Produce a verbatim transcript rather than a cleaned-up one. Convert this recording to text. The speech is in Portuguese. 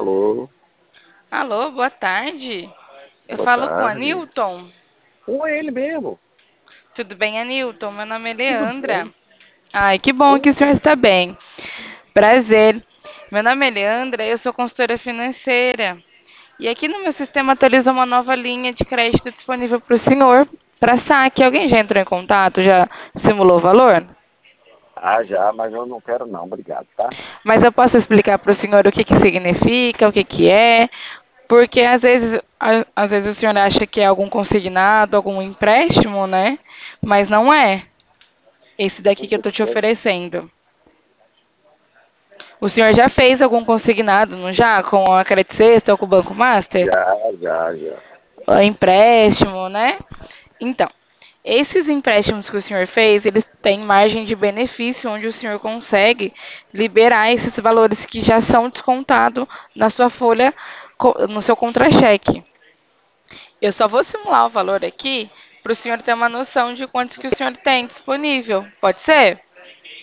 Alô, Alô, boa tarde. Eu boa falo com a tarde. Newton. Com ele mesmo. Tudo bem, Anilton? Meu nome é Tudo Leandra. bem? Ai, que bom que o senhor está bem. Prazer. Meu nome é Leandra, eu sou consultora financeira. E aqui no meu sistema atualiza uma nova linha de crédito disponível para o senhor para saque. Alguém já entrou em contato? Já simulou o valor? Ah, já, mas eu não quero não, obrigado, tá? Mas eu posso explicar para o senhor o que que significa, o que que é, porque às vezes, a- às vezes o senhor acha que é algum consignado, algum empréstimo, né? Mas não é esse daqui que eu estou te oferecendo. O senhor já fez algum consignado, não já? Com a Credit Sexta ou com o Banco Master? Já, já, já. Ah, empréstimo, né? Então, esses empréstimos que o senhor fez, eles têm margem de benefício, onde o senhor consegue liberar esses valores que já são descontados na sua folha, co- no seu contra-cheque. Eu só vou simular o valor aqui para o senhor ter uma noção de quanto que o senhor tem disponível. Pode ser?